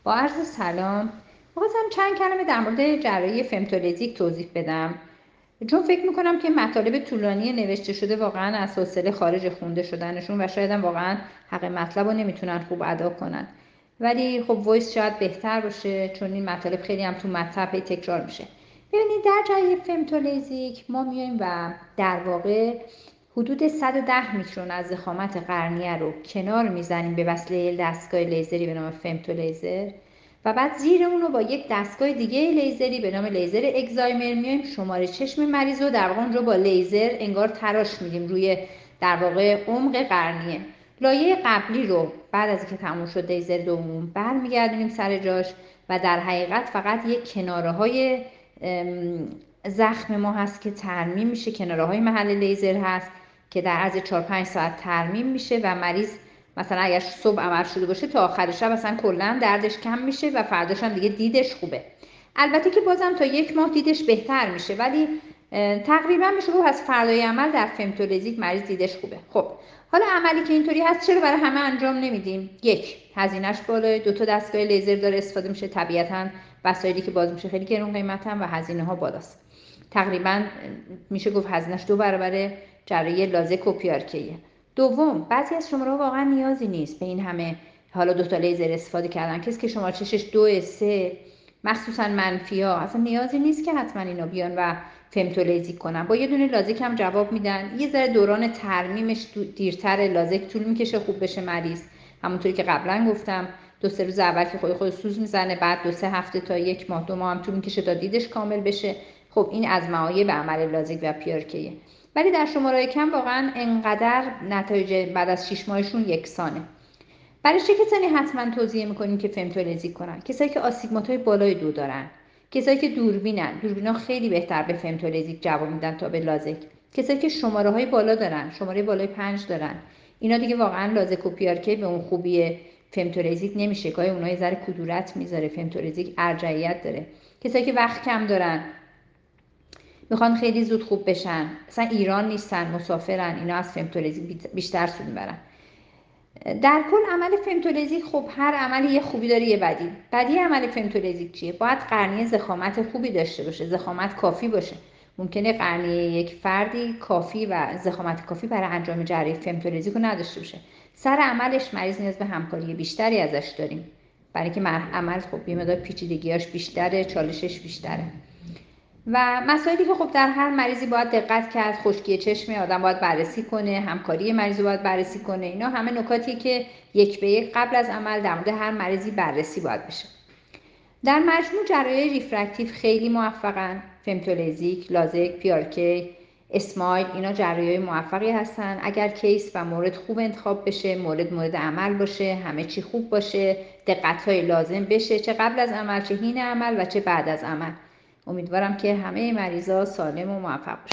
با عرض سلام، می‌خواستم چند کلمه در مورد جراحی فمتولژیک توضیح بدم، چون فکر میکنم که مطالب طولانی نوشته شده واقعا از حوصله خارج خونده شدنشون و شاید هم واقعا حق مطلب رو نمیتونن خوب ادا کنن. ولی خب وایس شاید بهتر باشه، چون این مطالب خیلی هم تو مطلب تکرار میشه. ببینید، در جراحی فمتولژیک ما میایم و در واقع حدود 110 میکرون از ضخامت قرنیه رو کنار میزنیم به وسیله دستگاه لیزری به نام فمتولیزر و بعد زیر اون رو با یک دستگاه دیگه لیزری به نام لیزر اگزایمر میایم شماره چشم مریض رو در واقع اونجا با لیزر انگار تراش میدیم روی در واقع عمق قرنیه. لایه قبلی رو بعد از اینکه تموم شد لیزر دوم برمیگردونیم سر جاش و در حقیقت فقط یک کناره های زخم ما هست که ترمیم میشه، کناره های محل لیزر هست که در عرض 4-5 ساعت ترمیم میشه و مریض مثلا اگر صبح عمل شده باشه تا آخر شب مثلا کلا دردش کم میشه و فرداش هم دیگه دیدش خوبه. البته که بازم تا 1 ماه دیدش بهتر میشه، ولی تقریبا میشه گفت از فردای عمل در فمتولژیک مریض دیدش خوبه. خب حالا عملی که اینطوری هست چرا برای همه انجام نمیدیم؟ یک، هزینهش بالاه، 2 تا دستگاه لیزر داره استفاده میشه، طبیعتاً وسایلی که باز میشه خیلی گرون قیمتن و هزینه ها بالاست. تقریبا میشه گفت هزینهش 2 برابر جراحی لازک و پیارکیه. دوم، بعضی از شماره واقعا نیازی نیست به این همه حالا 2 تا لیزر استفاده کردن. کسی که شماره چشش 2 3 مخصوصا منفی ها اصلا نیازی نیست که حتما اینا بیان و فمتولژیک کنن، با یه دونه لازک هم جواب میدن. یه ذره دوران ترمیمش دیرتر، لازک طول میکشه خوب بشه مریض، همونطوری که قبلا گفتم 2-3 روز اول که خود سوز میزنه، بعد 2-3 هفته تا 1 ماه 2 ماه هم طول میکشه تا دیدش کامل بشه. خب این از معایب عمل لازک و پیارکیه. ولی در شماره کم واقعا انقدر نتایج بعد از 6 ماهشون یکسانه. برای چه کسانی حتما توصیه میکنیم که فمتولژیک کنن؟ کسایی که آستیگمات‌های بالای 2 دارن، کسایی که دوربینا خیلی بهتر به فمتولژیک جواب میدن تا به لازک، کسایی که شماره های بالا دارن، شماره بالای 5 دارن، اینا دیگه واقعا لازک و پیارکی به اون خوبی فمتولژیک نمیشه، گاهی اونها یه ذره کدورت میذاره، فمتولژیک ارجحیت داره. کسایی که وقت کم دارن، میخوان خیلی زود خوب بشن، مثلا ایران نیستن، مسافرن، اینا از فمتولژیک بیشتر سود میبرن. در کل عمل فمتولژیک، خب هر عملی یه خوبی داره یه بدی. بدی عمل فمتولژیک چیه؟ باید قرنیه ضخامت خوبی داشته باشه، ضخامت کافی باشه. ممکنه قرنیه یک فردی کافی و ضخامت کافی برای انجام جراحی فمتولژیک رو نداشته باشه. سر عملش مریض نیاز به همکاری بیشتری ازش داریم، برای اینکه عمل خب یه مقدار پیچیدگیاش بیشتره، چالشش بیشتره. و مسائلی که خب در هر مریضی باید دقت کرد، خشکی چشم آدم باید بررسی کنه، همکاری مریض باید بررسی کنه، اینا همه نکاتیه که 1 به 1 قبل از عمل در مورد هر مریضی بررسی باید بشه. در مجموع جراحی ریفرکتیو خیلی موفقن. فمتولژیک، لازک، پیارکی، اسمایل، اینا جراحی موفقی هستن اگر کیس و مورد خوب انتخاب بشه، مورد عمل باشه، همه چی خوب باشه، دقت‌های لازم بشه، چه قبل از عمل، چه حین عمل و چه بعد از عمل. امیدوارم که همه مریضا سالم و موفق باشن.